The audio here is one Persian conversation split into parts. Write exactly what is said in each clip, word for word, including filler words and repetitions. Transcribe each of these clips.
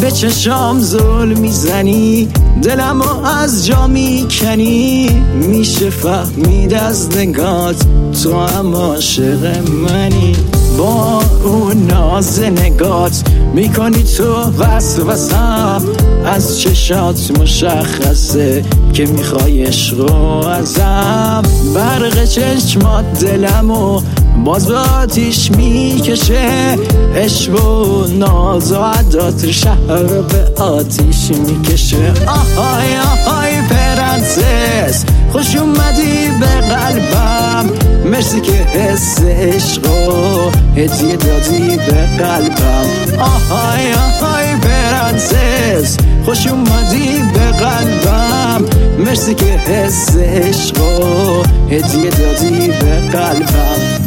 به چشام زل میزنی، دلمو از جا میکنی. میشه فهمید از نگات تو هم عاشق منی. با اون ناز نگات میکنی تو وسوسم، از چشات مشخصه که میخوای عشق و ازم. برق چشمات دلمو باز به آتیش میکشه، عشق و ناز و عدات شهر به آتیش میکشه. آهای آهای پرنسس، خوش اومدی به قلبم، مرسی که حس عشق و هدیه دادی به قلبم. آهای آهای پرنسس، خوش اومدی به قلبم، مرسی که حس عشق و هدیه دادی به قلبم.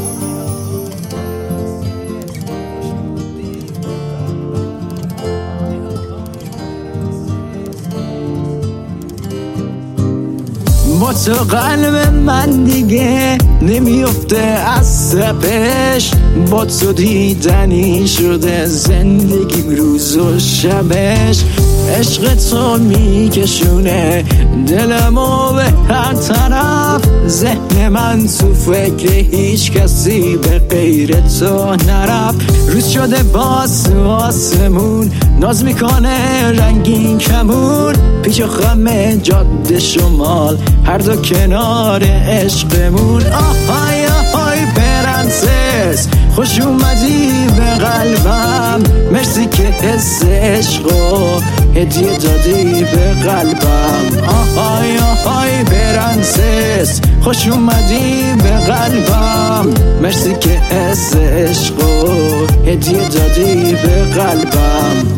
با تو قلب من دیگه نمیفته از سپش، با تو دیدنی شده زندگیم روز و شبش. عشق تو میکشونه دلمو به هر طرف، ذهن من تو فکر هیچ کسی به غیر تو نرفت. روز شده باز آسمون ناز میکنه رنگین کمون، پیچ و خم جاده شمال هر دو کنار عشقمون. آهای آهای پرنسس، خوش اومدی به قلبم، مرسی که حس عشق و هدیه دادی به قلبم. آهای آهای پرنسس، خوش اومدی به قلبم، مرسی که حس عشق و هدیه دادی به قلبم.